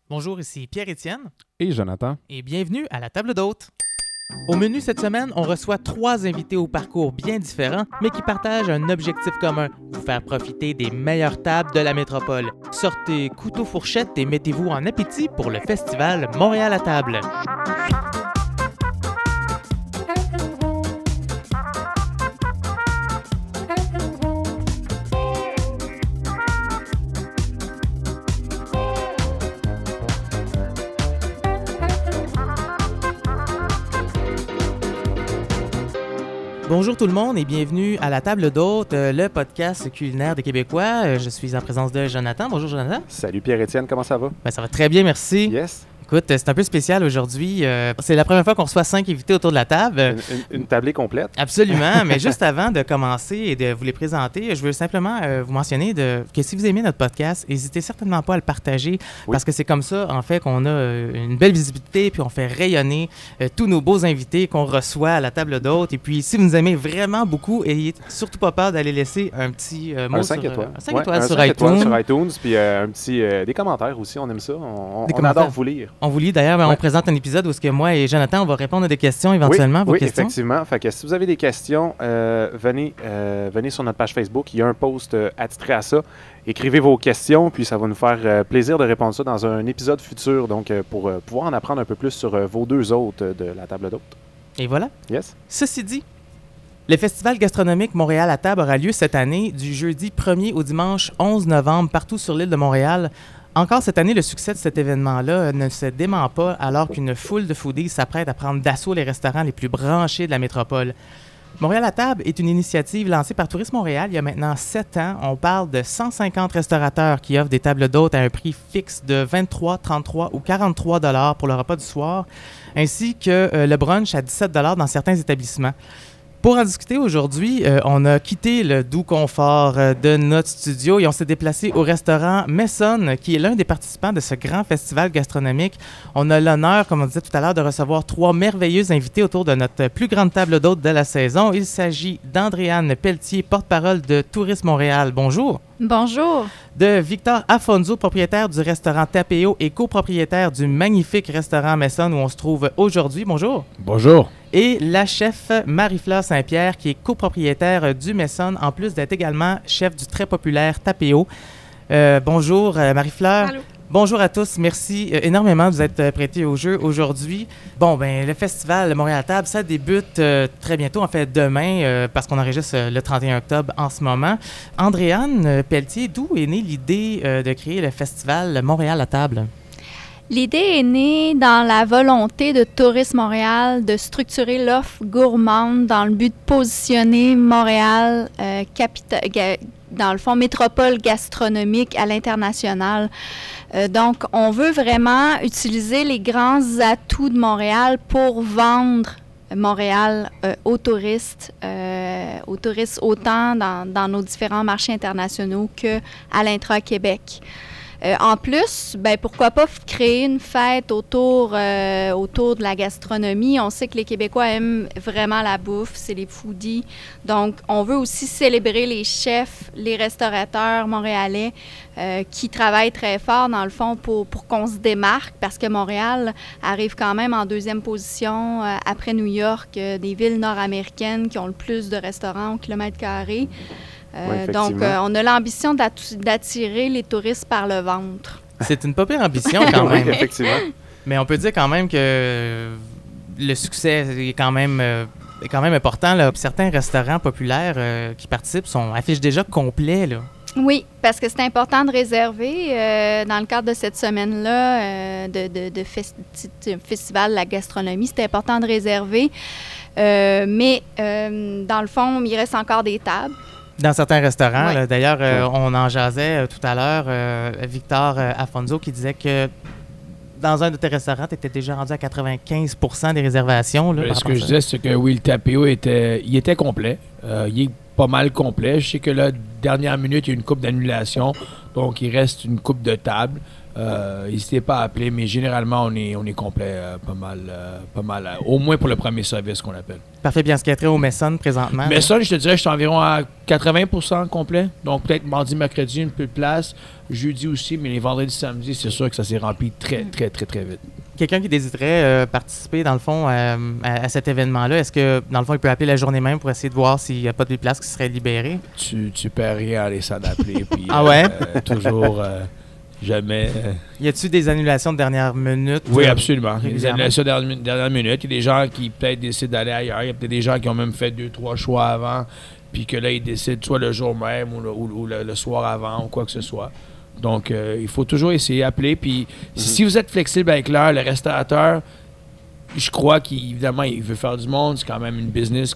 Bonjour, ici Pierre-Étienne. Et Jonathan. Et bienvenue à la table d'hôtes. Au menu cette semaine, on reçoit 3 invités au parcours bien différents, mais qui partagent un objectif commun, vous faire profiter des meilleures tables de la métropole. Sortez couteau-fourchette et mettez-vous en appétit pour le festival Montréal à table. Bonjour tout le monde et bienvenue à la table d'hôtes, le podcast culinaire des Québécois. Je suis en présence de Jonathan. Bonjour Jonathan. Salut Pierre-Étienne, comment ça va? Ça va très bien, merci. Yes. Écoute, c'est un peu spécial aujourd'hui. C'est la première fois qu'on reçoit 5 invités autour de la table. Une tablée complète. Absolument, mais juste avant de commencer et de vous les présenter, je veux simplement vous mentionner que si vous aimez notre podcast, n'hésitez certainement pas à le partager parce que c'est comme ça, en fait, qu'on a une belle visibilité puis on fait rayonner tous nos beaux invités qu'on reçoit à la table d'hôtes. Et puis, si vous nous aimez vraiment beaucoup, n'ayez surtout pas peur d'aller laisser un petit mot 5 étoiles. 5 étoiles sur iTunes, puis un petit, des commentaires aussi, on aime ça. On adore vous lire. On vous lit d'ailleurs, on présente un épisode où moi et Jonathan, on va répondre à des questions éventuellement. Oui, questions. Effectivement. Fait que si vous avez des questions, venez sur notre page Facebook. Il y a un post attitré à ça. Écrivez vos questions, puis ça va nous faire plaisir de répondre ça dans un épisode futur. Donc, pour pouvoir en apprendre un peu plus sur vos 2 hôtes de la table d'hôtes. Et voilà. Yes. Ceci dit, le Festival gastronomique Montréal à table aura lieu cette année du jeudi 1er au dimanche 11 novembre partout sur l'île de Montréal. Encore cette année, le succès de cet événement-là ne se dément pas alors qu'une foule de foodies s'apprête à prendre d'assaut les restaurants les plus branchés de la métropole. Montréal à table est une initiative lancée par Tourisme Montréal il y a maintenant 7 ans. On parle de 150 restaurateurs qui offrent des tables d'hôtes à un prix fixe de 23, 33 ou 43 $ pour le repas du soir, ainsi que le brunch à 17 $ dans certains établissements. Pour en discuter aujourd'hui, on a quitté le doux confort de notre studio et on s'est déplacé au restaurant Maison, qui est l'un des participants de ce grand festival gastronomique. On a l'honneur, comme on disait tout à l'heure, de recevoir 3 merveilleux invités autour de notre plus grande table d'hôtes de la saison. Il s'agit d'Andréane Pelletier, porte-parole de Tourisme Montréal. Bonjour. Bonjour. De Victor Afonso, propriétaire du restaurant Tapeo et copropriétaire du magnifique restaurant Maison où on se trouve aujourd'hui. Bonjour. Bonjour. Et la chef Marie-Fleur Saint-Pierre, qui est copropriétaire du Maison, en plus d'être également chef du très populaire Tapeo. Bonjour Marie-Fleur. Allô. Bonjour à tous. Merci énormément de vous être prêtés au jeu aujourd'hui. Le festival Montréal à table, ça débute très bientôt, en fait demain, parce qu'on enregistre le 31 octobre en ce moment. Andréane Pelletier, d'où est née l'idée de créer le festival Montréal à table? L'idée est née dans la volonté de Tourisme Montréal de structurer l'offre gourmande dans le but de positionner Montréal, dans le fond, métropole gastronomique à l'international. Donc, on veut vraiment utiliser les grands atouts de Montréal pour vendre Montréal aux touristes autant dans nos différents marchés internationaux qu'à l'intra-Québec. En plus, pourquoi pas créer une fête autour de la gastronomie. On sait que les Québécois aiment vraiment la bouffe, c'est les foodies. Donc, on veut aussi célébrer les chefs, les restaurateurs montréalais qui travaillent très fort, dans le fond, pour qu'on se démarque, parce que Montréal arrive quand même en 2e position après New York, des villes nord-américaines qui ont le plus de restaurants au kilomètre carré. Donc, on a l'ambition d'attirer les touristes par le ventre. C'est une pas pire ambition quand même. Oui, effectivement. Mais on peut dire quand même que le succès est quand même important. Là. Certains restaurants populaires qui participent affichent déjà complets. Là. Oui, parce que c'est important de réserver. Dans le cadre de cette semaine-là, de festival de la gastronomie, c'est important de réserver. Mais dans le fond, il reste encore des tables. Dans certains restaurants. Oui. D'ailleurs, on en jasait tout à l'heure. Victor Afonso qui disait que dans un de tes restaurants, tu étais déjà rendu à 95% des réservations. Là, ce que je disais, c'est que oui, le Tapeo était complet. Il est pas mal complet. Je sais que là, dernière minute, il y a une couple d'annulations. Donc, il reste une coupe de table. N'hésitez pas à appeler, mais généralement, on est complet pas mal, au moins pour le premier service qu'on appelle. Parfait, bien, ce qui est très au Messon présentement. Messon, je te dirais, je suis environ à 80% complet. Donc, peut-être mardi, mercredi, un peu de place. Jeudi aussi, mais les vendredis, samedis, c'est sûr que ça s'est rempli très vite. Quelqu'un qui désirerait participer, dans le fond, à cet événement-là, est-ce que, dans le fond, il peut appeler la journée même pour essayer de voir s'il n'y a pas de place qui serait libérée? Tu perds rien à aller s'en appeler. Puis, Ah ouais? Toujours... Jamais. Y a-t-il des annulations de dernière minute? Oui, absolument. Il y a des annulations de dernière minute. Il y a des gens qui peut-être décident d'aller ailleurs. Il y a peut-être des gens qui ont même fait 2-3 choix avant, puis que là, ils décident soit le jour même ou le soir avant ou quoi que ce soit. Donc, il faut toujours essayer d'appeler. Puis, si vous êtes flexible avec l'heure, le restaurateur, je crois qu'évidemment, il veut faire du monde. C'est quand même une business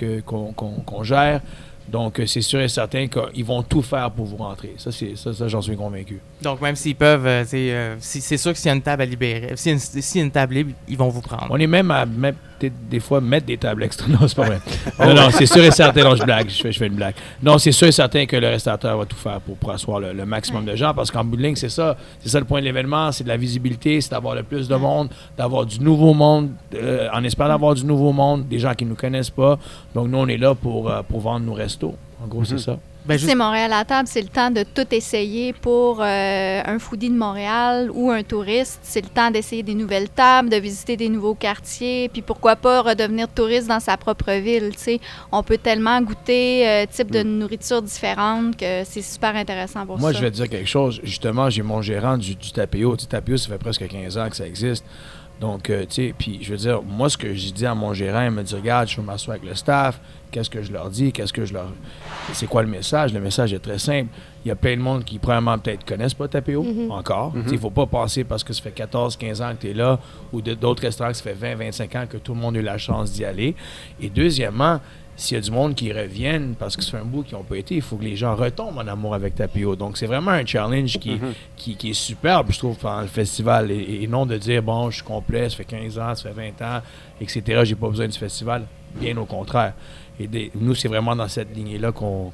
qu'on gère. Donc, c'est sûr et certain qu'ils vont tout faire pour vous rentrer. Ça, j'en suis convaincu. Donc, même s'ils peuvent, c'est sûr que s'il y a une table à libérer, s'il y a une table libre, ils vont vous prendre. On est même à des fois mettre des tables extra. Non, c'est pas vrai. non, c'est sûr et certain. Non, je blague. Je fais une blague. Non, c'est sûr et certain que le restaurateur va tout faire pour asseoir le maximum de gens, parce qu'en bout de ligne, c'est ça. C'est ça le point de l'événement. C'est de la visibilité, c'est d'avoir le plus de monde, d'avoir du nouveau monde, en espérant d'avoir du nouveau monde, des gens qui ne nous connaissent pas. Donc, nous, on est là pour vendre nos restos. En gros, c'est ça. Ben, C'est Montréal à table, c'est le temps de tout essayer pour un foodie de Montréal ou un touriste. C'est le temps d'essayer des nouvelles tables, de visiter des nouveaux quartiers, puis pourquoi pas redevenir touriste dans sa propre ville. T'sais. On peut tellement goûter type de nourriture différente que c'est super intéressant pour ça. Moi, je vais te dire quelque chose. Justement, j'ai mon gérant du Tapio. Tapio, ça fait presque 15 ans que ça existe. Donc, tu sais, puis je veux dire, moi, ce que j'ai dit à mon gérant, il me dit, regarde, je veux m'asseoir avec le staff, qu'est-ce que je leur dis, c'est quoi le message? Le message est très simple. Il y a plein de monde qui, premièrement, peut-être connaissent pas Tapio, encore. Il ne faut pas penser parce que ça fait 14-15 ans que tu es là, ou d'autres restaurants que ça fait 20-25 ans que tout le monde a eu la chance d'y aller. Et deuxièmement, s'il y a du monde qui reviennent parce que c'est un bout qui n'ont pas été, il faut que les gens retombent en amour avec Tapio. Donc, c'est vraiment un challenge qui est superbe, je trouve, pendant le festival. Et non de dire, bon, je suis complet, ça fait 15 ans, ça fait 20 ans, etc., j'ai pas besoin du festival. Bien au contraire. Et nous, c'est vraiment dans cette lignée-là qu'on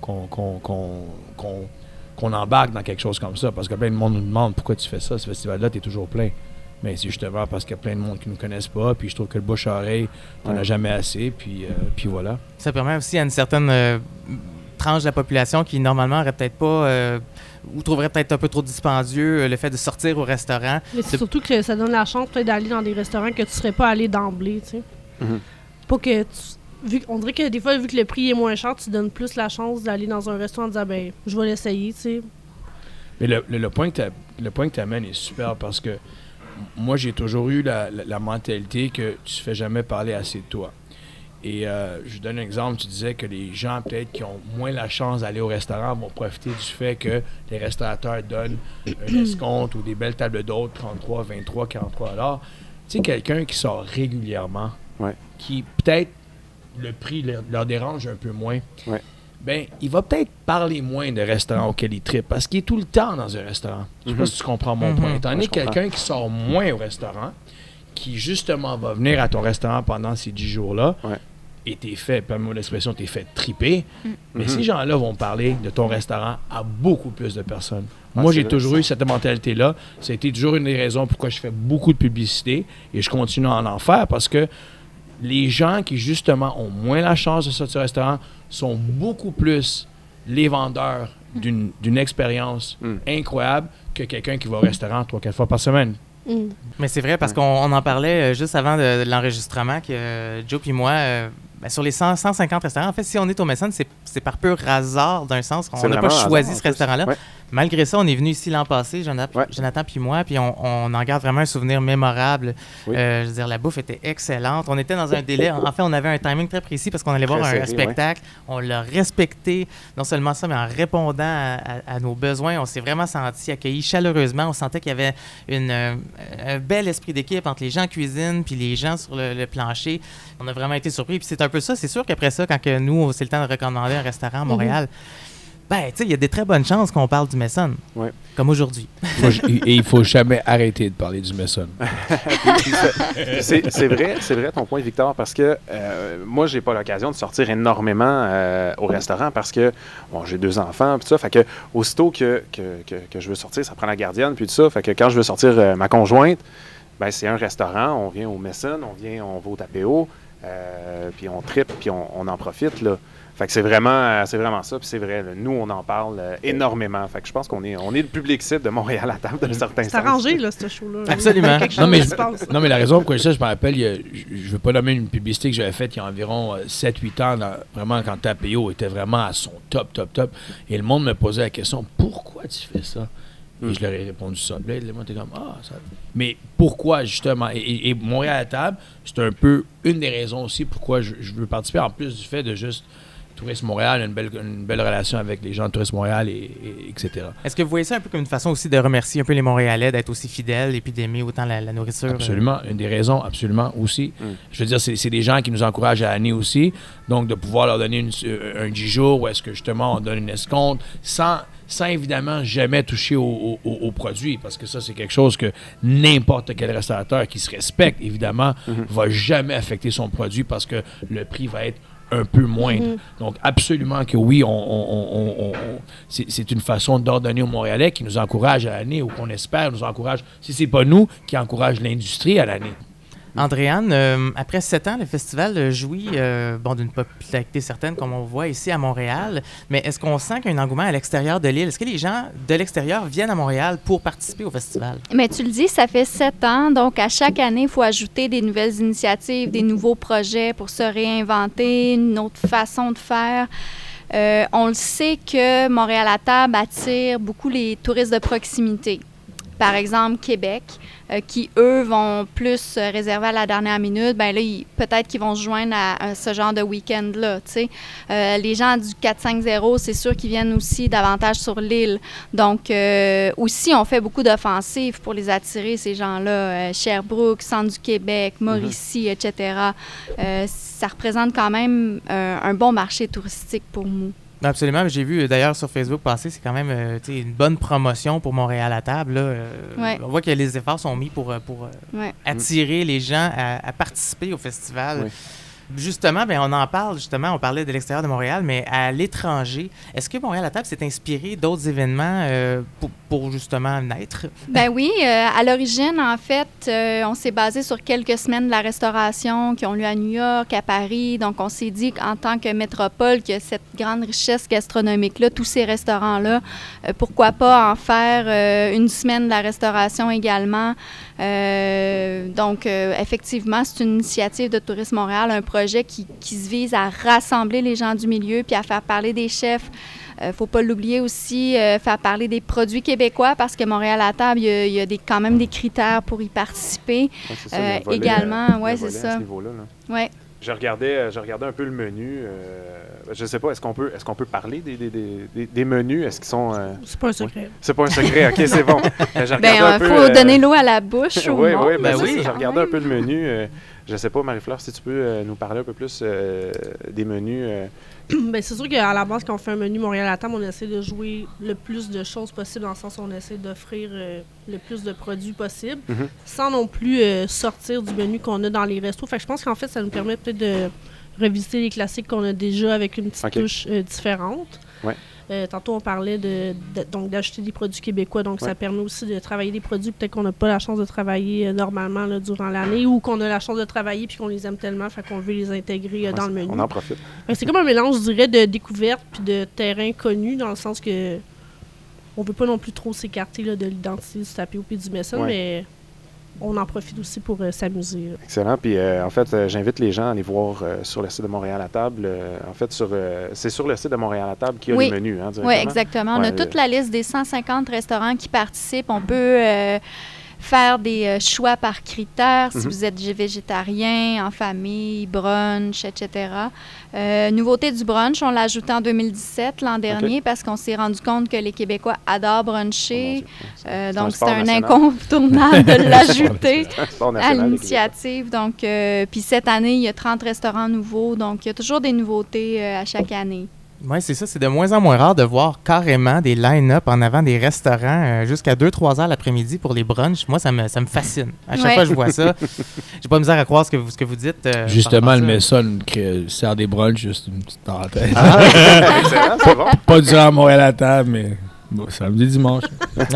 embarque dans quelque chose comme ça. Parce que plein de monde nous demande pourquoi tu fais ça, ce festival-là, tu es toujours plein. Mais c'est justement parce qu'il y a plein de monde qui ne nous connaissent pas, puis je trouve que le bouche-à-oreille, t'en as jamais assez, puis voilà. Ça permet aussi à une certaine tranche de la population qui, normalement, aurait peut-être pas... ou trouverait peut-être un peu trop dispendieux le fait de sortir au restaurant. Mais c'est surtout que ça donne la chance peut-être d'aller dans des restaurants que tu serais pas allé d'emblée, tu sais. Pas que on dirait que des fois, vu que le prix est moins cher, tu donnes plus la chance d'aller dans un restaurant en disant, ben, je vais l'essayer, tu sais. Mais le point que tu amènes est super parce que moi, j'ai toujours eu la mentalité que tu ne fais jamais parler assez de toi. Et je donne un exemple. Tu disais que les gens, peut-être, qui ont moins la chance d'aller au restaurant vont profiter du fait que les restaurateurs donnent un escompte ou des belles tables d'hôtes, 33, 23, 43 $. Tu sais, quelqu'un qui sort régulièrement, qui, peut-être, le prix leur dérange un peu moins, ben, il va peut-être parler moins de restaurants auquel il trippe parce qu'il est tout le temps dans un restaurant. Je sais pas si tu comprends mon point. Étant donné quelqu'un qui sort moins au restaurant, qui justement va venir à ton restaurant pendant ces 10 jours-là, et t'es fait, permets-moi l'expression, t'es fait triper, mais ces gens-là vont parler de ton restaurant à beaucoup plus de personnes. Moi, j'ai toujours eu cette mentalité-là. Ça a été toujours une des raisons pourquoi je fais beaucoup de publicité et je continue à en faire parce que les gens qui, justement, ont moins la chance de sortir au restaurant sont beaucoup plus les vendeurs d'une expérience incroyable que quelqu'un qui va au restaurant 3-4 fois par semaine. Mais c'est vrai, parce qu'on en parlait juste avant de l'enregistrement, que Joe puis moi, sur les 150 restaurants, en fait, si on est au Messon, c'est par pur hasard, d'un sens. On n'a pas choisi ce restaurant-là. Malgré ça, on est venu ici l'an passé, Jonathan puis moi, puis on en garde vraiment un souvenir mémorable. Je veux dire, la bouffe était excellente. On était dans un délai. En fait, on avait un timing très précis parce qu'on allait voir un spectacle. On l'a respecté. Non seulement ça, mais en répondant à nos besoins, on s'est vraiment senti accueillis chaleureusement. On sentait qu'il y avait un bel esprit d'équipe entre les gens en cuisine puis les gens sur le plancher. On a vraiment été surpris. Puis c'est un peu ça. C'est sûr qu'après ça, quand nous, c'est le temps de recommander un restaurant à Montréal, Ben, tu sais, il y a des très bonnes chances qu'on parle du Messon. Oui. Comme aujourd'hui. Et il faut jamais arrêter de parler du Messon. C'est vrai ton point, Victor, parce que moi, j'ai pas l'occasion de sortir énormément au restaurant parce que bon, j'ai 2 enfants, puis ça, fait que aussitôt que je veux sortir, ça prend la gardienne, puis tout ça, fait que quand je veux sortir ma conjointe, ben c'est un restaurant, on vient au Messon, on va au Tapéo, puis on tripe, puis on en profite, là. Fait que c'est vraiment ça, puis c'est vrai, là, nous, on en parle énormément. Fait que je pense qu'on est le public cible de Montréal à table, d'un certain sens. C'est arrangé, là, ce show-là. Absolument. Non, mais la raison pourquoi je me rappelle, je veux pas nommer une publicité que j'avais faite il y a environ 7-8 ans, vraiment quand Tapéo était vraiment à son top. Et le monde me posait la question, pourquoi tu fais ça? Et je leur ai répondu ça. Là, le monde était comme, ça... Mais pourquoi, justement? Et Montréal à table, c'est un peu une des raisons aussi pourquoi je veux participer, en plus du fait de juste... Tourisme Montréal, une belle relation avec les gens de Tourisme Montréal, etc. Est-ce que vous voyez ça un peu comme une façon aussi de remercier un peu les Montréalais, d'être aussi fidèles et puis d'aimer autant la nourriture? Absolument. Une des raisons, absolument, aussi. Je veux dire, c'est des gens qui nous encouragent à l'année aussi. Donc, de pouvoir leur donner un 10 jours où est-ce que, justement, on donne une escompte sans évidemment jamais toucher aux produits, parce que ça, c'est quelque chose que n'importe quel restaurateur qui se respecte, évidemment, va jamais affecter son produit parce que le prix va être un peu moindre. Donc, absolument que oui, c'est une façon d'ordonner aux Montréalais qui nous encourage à l'année ou qu'on espère nous encourage, si c'est pas nous, qui encourage l'industrie à l'année. Andréane, après 7 ans, le festival jouit d'une popularité certaine, comme on voit ici à Montréal, mais est-ce qu'on sent qu'il y a un engouement à l'extérieur de l'île? Est-ce que les gens de l'extérieur viennent à Montréal pour participer au festival? Mais tu le dis, ça fait 7 ans, donc à chaque année, il faut ajouter des nouvelles initiatives, des nouveaux projets pour se réinventer, une autre façon de faire. On le sait que Montréal à table attire beaucoup les touristes de proximité. Par exemple, Québec, qui, eux, vont plus se réserver à la dernière minute, bien là, peut-être qu'ils vont se joindre à ce genre de week-end-là, tu sais. Les gens du 450, c'est sûr qu'ils viennent aussi davantage sur l'île. Donc, aussi, on fait beaucoup d'offensives pour les attirer, ces gens-là. Sherbrooke, Centre du Québec, Mauricie, etc. Ça représente quand même un bon marché touristique pour nous. Absolument. J'ai vu d'ailleurs sur Facebook passer, c'est quand même une bonne promotion pour Montréal à table. Là. On voit que les efforts sont mis pour attirer les gens à participer au festival. Oui. Justement, on en parle, on parlait de l'extérieur de Montréal, mais à l'étranger, est-ce que Montréal à table s'est inspiré d'autres événements pour justement naître? Ben oui, à l'origine, en fait, on s'est basé sur quelques semaines de la restauration qui ont lieu à New York, à Paris. Donc, on s'est dit qu'en tant que métropole, qu'il y a cette grande richesse gastronomique-là, tous ces restaurants-là, pourquoi pas en faire une semaine de la restauration également. Donc, effectivement, c'est une initiative de Tourisme Montréal, un projet qui se vise à rassembler les gens du milieu puis à faire parler des chefs. Faut pas l'oublier aussi, faire parler des produits québécois parce que Montréal à table, il y a quand même des critères pour y participer. Ouais, c'est ça, volet, également, oui, c'est ça. Ouais. Je regardais un peu le menu. Je ne sais pas, est-ce qu'on peut parler des menus? Est-ce qu'ils sont... C'est pas un secret. Ouais. C'est pas un secret, OK, c'est bon. Il faut donner l'eau à la bouche au monde. Oui, je regardais un peu le menu. Je ne sais pas, Marie-Fleur, si tu peux nous parler un peu plus des menus. C'est sûr qu'à la base, quand on fait un menu Montréal à table, on essaie de jouer le plus de choses possible, dans le sens où on essaie d'offrir le plus de produits possible, sans non plus sortir du menu qu'on a dans les restos. Fait que je pense qu'en fait, ça nous permet peut-être de revisiter les classiques qu'on a déjà avec une petite touche différente. Ouais. Tantôt, on parlait donc d'ajouter des produits québécois. Donc, ça permet aussi de travailler des produits peut-être qu'on n'a pas la chance de travailler normalement là, durant l'année ou qu'on a la chance de travailler puis qu'on les aime tellement, fait qu'on veut les intégrer dans le menu. On en profite. C'est comme un mélange, je dirais, de découverte puis de terrain connu, dans le sens que on veut pas non plus trop s'écarter là, de l'identité du Tapéo puis du Messon, mais on en profite aussi pour s'amuser. Excellent. Puis, en fait, j'invite les gens à aller voir sur le site de Montréal à table. En fait, c'est sur le site de Montréal à table qu'il y a les menus. Hein, oui, exactement. On a toute la liste des 150 restaurants qui participent. On peut faire des choix par critères, si vous êtes végétarien, en famille, brunch, etc. Nouveauté du brunch, on l'a ajouté en 2017, l'an dernier, parce qu'on s'est rendu compte que les Québécois adorent bruncher. Donc, c'est un incontournable de l'ajouter à l'initiative. Donc, puis cette année, il y a 30 restaurants nouveaux. Donc, il y a toujours des nouveautés à chaque année. Oui, c'est ça. C'est de moins en moins rare de voir carrément des line-up en avant des restaurants jusqu'à 2-3 heures l'après-midi pour les brunchs. Moi, ça me fascine. À chaque fois que je vois ça, j'ai pas misère à croire ce que vous dites. Justement, le Maison sert des brunchs, juste une petite parenthèse. Excellent, c'est bon. Pas durant Montréal à table, mais bon, samedi, dimanche.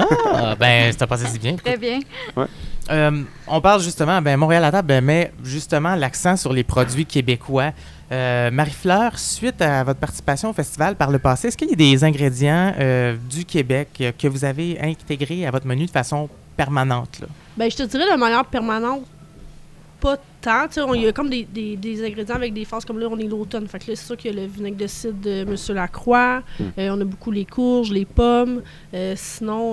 Ben, ça passé si bien. Très bien. Ouais. On parle justement, Montréal à table, met justement l'accent sur les produits québécois. Marie-Fleur, suite à votre participation au festival par le passé, est-ce qu'il y a des ingrédients du Québec que vous avez intégrés à votre menu de façon permanente, là? Ben, je te dirais de manière permanente, pas tant. Il y a comme des ingrédients avec des phases, comme là, on est l'automne. Fait que là, c'est sûr qu'il y a le vinaigre de cidre de M. Lacroix. On a beaucoup les courges, les pommes. Sinon,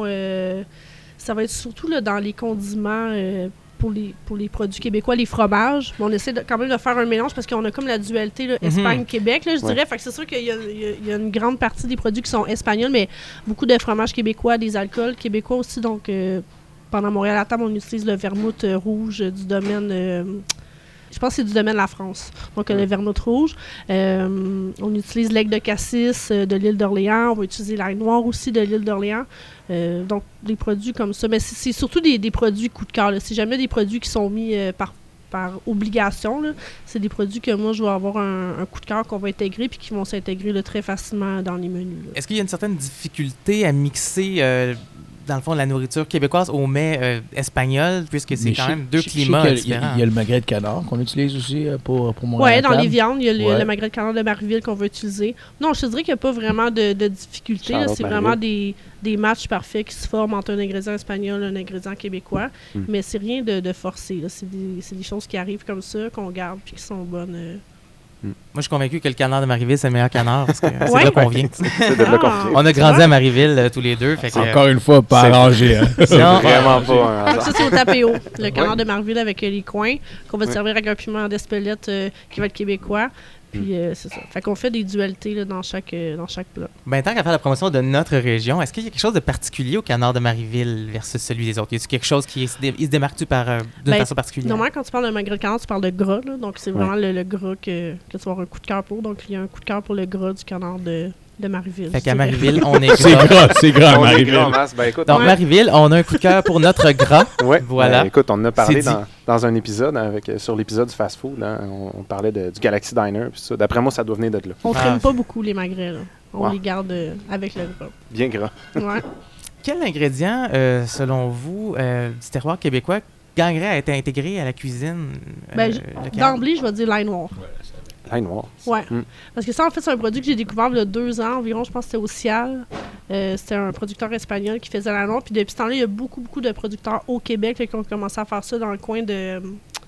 ça va être surtout là, dans les condiments pour les produits québécois, les fromages. Mais on essaie quand même de faire un mélange parce qu'on a comme la dualité là, Espagne-Québec, là, je dirais. Fait que c'est sûr qu'il y a une grande partie des produits qui sont espagnols, mais beaucoup de fromages québécois, des alcools québécois aussi. Donc, pendant Montréal à table, on utilise le vermouth rouge du domaine... je pense que c'est du domaine La France. Donc, le vermouth rouge. On utilise l'aigle de cassis de l'île d'Orléans. On va utiliser l'ail noir aussi de l'île d'Orléans. Donc, des produits comme ça. Mais c'est surtout des produits coup de cœur. Là. C'est jamais des produits qui sont mis par obligation. Là. C'est des produits que moi, je vais avoir un coup de cœur qu'on va intégrer puis qui vont s'intégrer là, très facilement dans les menus. Là. Est-ce qu'il y a une certaine difficulté à mixer... dans le fond, la nourriture québécoise au mets espagnol, puisque c'est quand même deux climats différents. Il y a le magret de canard qu'on utilise aussi pour Montréal. Oui, dans les viandes, il y a le magret de canard de Marieville qu'on va utiliser. Non, je te dirais qu'il n'y a pas vraiment de difficulté. Là, c'est vraiment des matchs parfaits qui se forment entre un ingrédient espagnol et un ingrédient québécois. Mais c'est rien de forcé. Là. C'est des choses qui arrivent comme ça, qu'on garde puis qui sont bonnes. Moi, je suis convaincu que le canard de Marieville, c'est le meilleur canard parce que c'est de là qu'on vient. C'est de là qu'on vient. On a grandi à Marieville tous les deux. Fait que, encore une fois, pas arrangé. Hein. C'est vraiment pas un hasard. Ça, c'est au tapéo. Le canard de Marieville avec les coins qu'on va te servir avec un piment d'Espelette qui va être québécois. Puis c'est ça. Fait qu'on fait des dualités là, dans chaque plat. Ben, tant qu'à faire la promotion de notre région, est-ce qu'il y a quelque chose de particulier au canard de Marieville versus celui des autres? Y a-t-il quelque chose qui se démarque-tu d'une façon particulière? Normalement, quand tu parles de magret de canard, tu parles de gras. Là, donc, c'est vraiment le gras que tu vas avoir un coup de cœur pour. Donc, il y a un coup de cœur pour le gras du canard de Marieville. Fait qu'à Marieville, on est c'est gras, Marieville. Écoute, donc, Marieville, on a un coup de cœur pour notre gras. Oui, voilà. Écoute, on en a parlé dans un épisode, sur l'épisode du fast-food. Hein, on parlait du Galaxy Diner. Puis ça. D'après moi, ça doit venir de là. On ne traîne pas beaucoup les magrets. Là. On les garde avec le gras. Bien gras. Ouais. Quel ingrédient, selon vous, du terroir québécois gagnerait à être intégré à la cuisine locale? D'emblée, je vais dire l'ail noir. L'ail noir. Oui. Parce que ça, en fait, c'est un produit que j'ai découvert il y a 2 ans environ. Je pense que c'était au Cial. C'était un producteur espagnol qui faisait l'ail noir. Puis depuis ce temps-là, il y a beaucoup de producteurs au Québec qui ont commencé à faire ça dans le coin de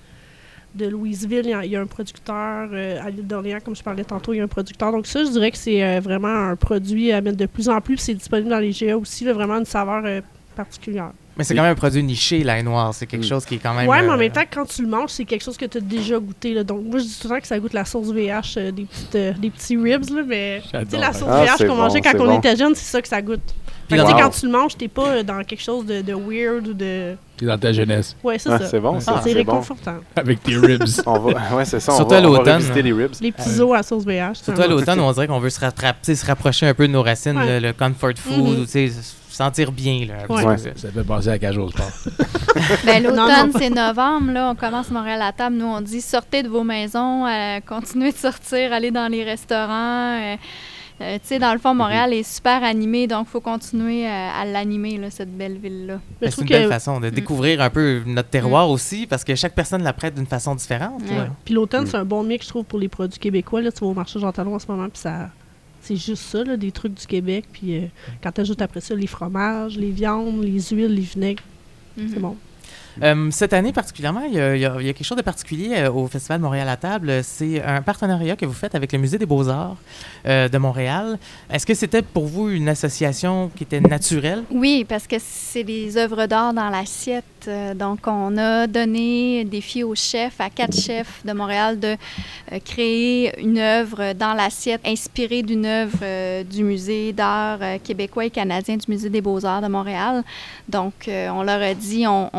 Louisville. Il y a un producteur à l'île d'Orléans, comme je parlais tantôt, il y a un producteur. Donc ça, je dirais que c'est vraiment un produit à mettre de plus en plus. C'est disponible dans les GA aussi, là, vraiment une saveur particulière. Mais c'est quand même un produit niché, l'ail noir. C'est quelque chose qui est quand même... Ouais, mais en même temps, quand tu le manges, c'est quelque chose que tu as déjà goûté. Là. Donc, moi, je dis tout le temps que ça goûte la sauce VH, des petits ribs, là, mais la sauce VH qu'on mangeait quand on était jeune, c'est ça que ça goûte. Fait que, quand tu le manges, t'es pas dans quelque chose de weird ou de... T'es dans ta jeunesse. Ouais, c'est ça. C'est bon, ça. C'est réconfortant. Avec tes ribs. Ouais, c'est ça. Surtout à l'automne. On va visiter les ribs. Les petits os à sauce VH. Surtout à l'automne, on dirait qu'on veut se rapprocher un peu de nos racines, le comfort food, tu sais, sentir bien. Là, ouais. Ça fait penser à Cajot, je pense. L'automne, c'est novembre. Là, on commence Montréal à table. Nous, on dit sortez de vos maisons, continuez de sortir, allez dans les restaurants. Tu sais, dans le fond, Montréal est super animé, donc il faut continuer à l'animer, là, cette belle ville-là. C'est une belle façon de découvrir un peu notre terroir aussi, parce que chaque personne l'apprête d'une façon différente. Ouais. Puis l'automne, c'est un bon mix, je trouve, pour les produits québécois. Là, tu vas au marché Jean Talon en ce moment, puis c'est juste ça, là, des trucs du Québec. Puis quand tu ajoutes après ça les fromages, les viandes, les huiles, les vinaigres, c'est bon. Cette année particulièrement, il y a quelque chose de particulier au Festival Montréal à table. C'est un partenariat que vous faites avec le Musée des Beaux-Arts de Montréal. Est-ce que c'était pour vous une association qui était naturelle? Oui, parce que c'est des œuvres d'art dans l'assiette. Donc, on a donné défi aux chefs, à 4 chefs de Montréal, de créer une œuvre dans l'assiette inspirée d'une œuvre du Musée d'art québécois et canadien du Musée des Beaux-Arts de Montréal. Donc, on leur a dit, on vous donne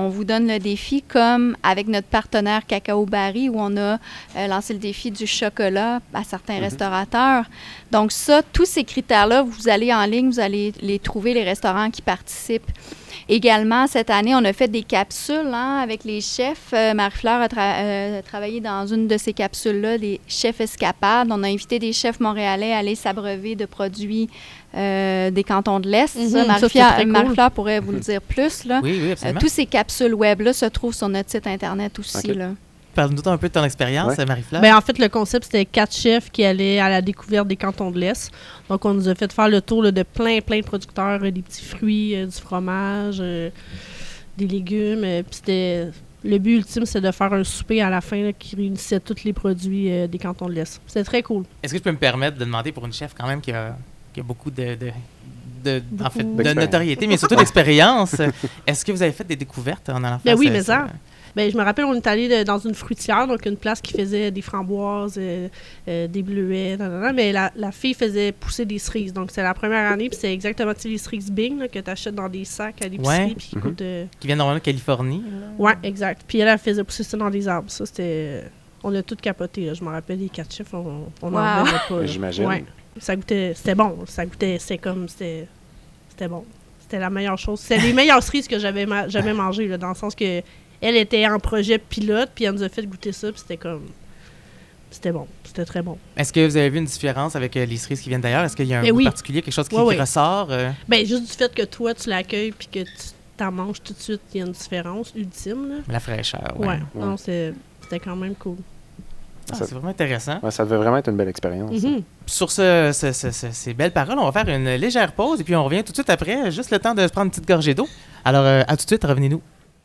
le défi, comme avec notre partenaire Cacao Barry, où on a lancé le défi du chocolat à certains restaurateurs. Donc ça, tous ces critères-là, vous allez en ligne, vous allez les trouver, les restaurants qui participent. Également, cette année, on a fait des capsules avec les chefs. Marie-Fleur a travaillé dans une de ces capsules-là, des chefs escapades. On a invité des chefs montréalais à aller s'abreuver de produits des cantons de l'Est. Marie-Fleur pourrait vous le dire plus. Là. Oui, absolument. Tous ces capsules web-là se trouvent sur notre site Internet aussi. Okay. Là. Parle-nous un peu de ton expérience, Marie-Fleur. Ben, en fait, le concept, c'était 4 chefs qui allaient à la découverte des cantons de l'Est. Donc, on nous a fait faire le tour là, de plein de producteurs, des petits fruits, du fromage, des légumes. Puis le but ultime, c'est de faire un souper à la fin là, qui réunissait tous les produits des cantons de l'Est. C'était très cool. Est-ce que je peux me permettre de demander pour une chef quand même qui a beaucoup de notoriété, mais surtout d'expérience, est-ce que vous avez fait des découvertes en allant faire oui, mais ça... Ben, je me rappelle, on est allé dans une fruitière, donc une place qui faisait des framboises, des bleuets, mais la fille faisait pousser des cerises. Donc, c'est la première année, puis c'est exactement les cerises Bing là, que tu achètes dans des sacs à l'épicerie. Puis qui viennent normalement de Californie. Oui, exact. Puis elle faisait pousser ça dans des arbres. Ça, c'était... On a tout capoté. Là. Je me rappelle, les 4 chiffres, on n'en revenait pas. J'imagine. Ouais. Ça goûtait... C'était bon. C'était bon. C'était la meilleure chose. C'était les meilleures cerises que j'avais jamais mangées, là, dans le sens que elle était en projet pilote, puis elle nous a fait goûter ça, puis c'était bon. C'était très bon. Est-ce que vous avez vu une différence avec les cerises qui viennent d'ailleurs? Est-ce qu'il y a un goût particulier, quelque chose qui ressort? Bien, juste du fait que toi, tu l'accueilles, puis que tu t'en manges tout de suite, il y a une différence ultime. Là. La fraîcheur, oui. Ouais. Non, c'était quand même cool. C'est vraiment intéressant. Ouais, ça devait vraiment être une belle expérience. Sur ces belles paroles, on va faire une légère pause, et puis on revient tout de suite après, juste le temps de se prendre une petite gorgée d'eau. Alors, à tout de suite, revenez-nous.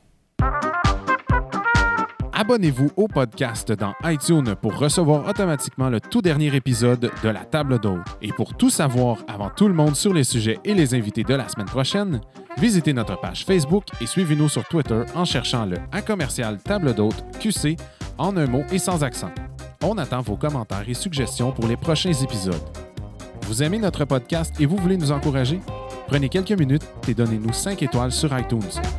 Abonnez-vous au podcast dans iTunes pour recevoir automatiquement le tout dernier épisode de La Table d'Hôte. Et pour tout savoir avant tout le monde sur les sujets et les invités de la semaine prochaine, visitez notre page Facebook et suivez-nous sur Twitter en cherchant le @Table d'Hôte QC en un mot et sans accent. On attend vos commentaires et suggestions pour les prochains épisodes. Vous aimez notre podcast et vous voulez nous encourager? Prenez quelques minutes et donnez-nous 5 étoiles sur iTunes.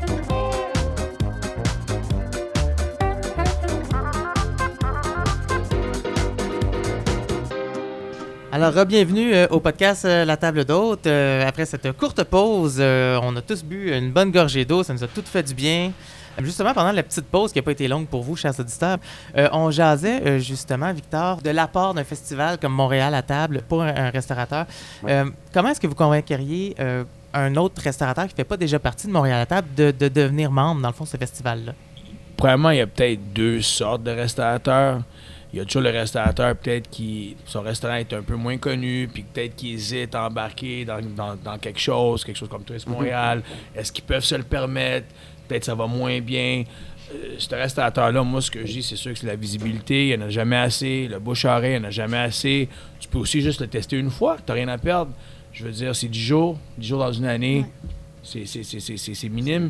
Alors, bienvenue au podcast La Table d'Hôte. Après cette courte pause, on a tous bu une bonne gorgée d'eau. Ça nous a tout fait du bien. Justement, pendant la petite pause qui n'a pas été longue pour vous, chers auditeurs, on jasait justement, Victor, de l'apport d'un festival comme Montréal à table pour un restaurateur. Ouais. Comment est-ce que vous convaincriez un autre restaurateur qui ne fait pas déjà partie de Montréal à table de devenir membre, dans le fond, de ce festival-là? Premièrement, il y a peut-être 2 sortes de restaurateurs. Il y a toujours le restaurateur, peut-être, son restaurant est un peu moins connu, puis peut-être qu'il hésite à embarquer dans quelque chose comme Tourisme Montréal. Est-ce qu'ils peuvent se le permettre? Peut-être ça va moins bien. Ce restaurateur-là, moi, ce que je dis, c'est sûr que c'est la visibilité. Il n'y en a jamais assez. Le bouche-oreille, il n'y en a jamais assez. Tu peux aussi juste le tester une fois. Tu n'as rien à perdre. Je veux dire, c'est 10 jours. 10 jours dans une année, c'est minime.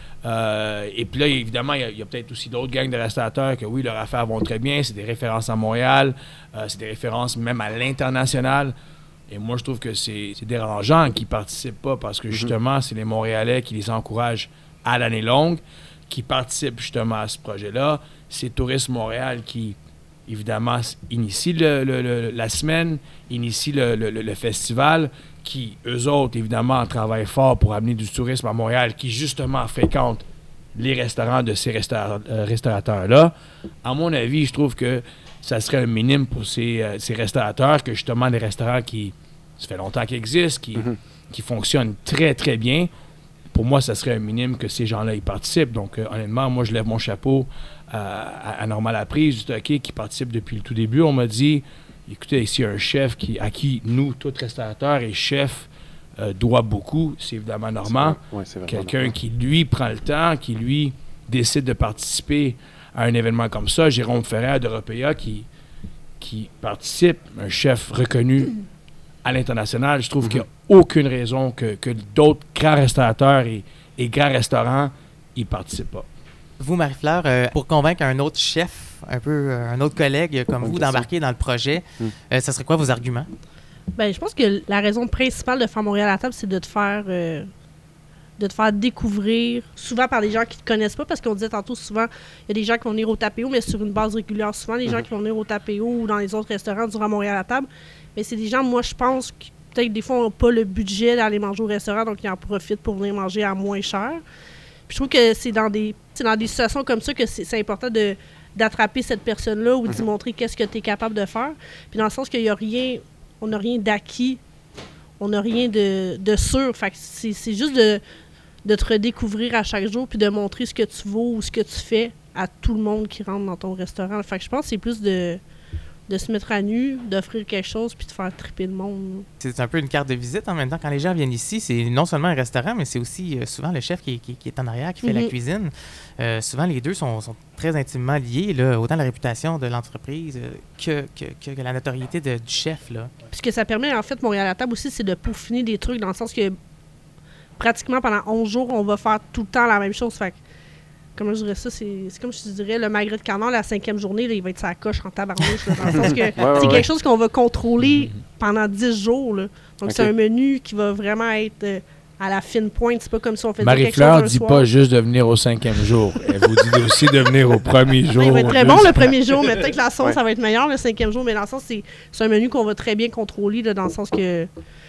Et puis là, évidemment, il y a peut-être aussi d'autres gangs de restaurateurs que, oui, leurs affaires vont très bien. C'est des références à Montréal. C'est des références même à l'international. Et moi, je trouve que c'est dérangeant qu'ils ne participent pas parce que, justement, c'est les Montréalais qui les encouragent à l'année longue, qui participent justement à ce projet-là. C'est Tourisme Montréal qui, évidemment, initie la semaine, initie le festival, qui, eux autres, évidemment, travaillent fort pour amener du tourisme à Montréal, qui, justement, fréquentent les restaurants de ces restaurateurs-là. À mon avis, je trouve que ça serait un minime pour ces restaurateurs, que, justement, des restaurants qui, ça fait longtemps qu'ils existent, qui fonctionnent très, très bien. Pour moi, ça serait un minime que ces gens-là y participent. Donc, honnêtement, moi, je lève mon chapeau à Normand Laprise du Stocké qui participe depuis le tout début. On m'a dit, écoutez, ici, il y a un chef à qui nous, tous restaurateurs et chefs, doit beaucoup. C'est évidemment Normand. C'est quelqu'un qui, lui, prend le temps, qui, lui, décide de participer à un événement comme ça. Jérôme Ferrer d'Européa qui participe, un chef reconnu à l'international. Je trouve qu'il n'y a aucune raison que d'autres grands restaurateurs et grands restaurants y participent pas. Vous, Marie-Fleur, pour convaincre un autre chef, un autre collègue comme vous d'embarquer dans le projet, ça serait quoi vos arguments? Ben, je pense que la raison principale de faire Montréal à table, c'est de te faire de te faire découvrir, souvent par des gens qui ne te connaissent pas, parce qu'on disait tantôt, souvent, il y a des gens qui vont venir au Tapéo, mais sur une base régulière. Souvent, des gens qui vont venir au Tapéo ou dans les autres restaurants durant Montréal à la table. Mais c'est des gens, moi, je pense, qui peut-être des fois n'ont pas le budget d'aller manger au restaurant, donc ils en profitent pour venir manger à moins cher. Puis je trouve que c'est dans des situations comme ça que c'est important d'attraper cette personne-là ou d'y montrer qu'est-ce que tu es capable de faire. Puis dans le sens qu'il y a rien, on n'a rien d'acquis, on n'a rien de sûr. Fait que c'est juste de te redécouvrir à chaque jour puis de montrer ce que tu vaux ou ce que tu fais à tout le monde qui rentre dans ton restaurant. Fait que je pense que c'est plus de se mettre à nu, d'offrir quelque chose puis de faire triper le monde. C'est un peu une carte de visite en même temps. Quand les gens viennent ici, c'est non seulement un restaurant, mais c'est aussi souvent le chef qui est en arrière, qui fait la cuisine. Souvent, les deux sont très intimement liés, là, autant la réputation de l'entreprise que la notoriété du chef. Là. Puis ce que ça permet, en fait, Montréal à la table aussi, c'est de peaufiner des trucs dans le sens que pratiquement pendant 11 jours, on va faire tout le temps la même chose. Fait que, comment je dirais ça, c'est comme je te dirais, le magret de canard, la 5e journée, là, il va être sa coche en tabarnouche, dans le sens que c'est quelque chose qu'on va contrôler pendant 10 jours. Là. Donc, c'est un menu qui va vraiment être à la fine pointe. C'est pas comme si on faisait quelque chose Marie-Fleur dit pas juste de venir au 5e jour. Elle vous dit aussi de venir au premier jour. Il va être très bon le premier jour, mais peut-être que la sauce, ça va être meilleure le 5e jour. Mais dans le sens, c'est un menu qu'on va très bien contrôler, là, dans le sens que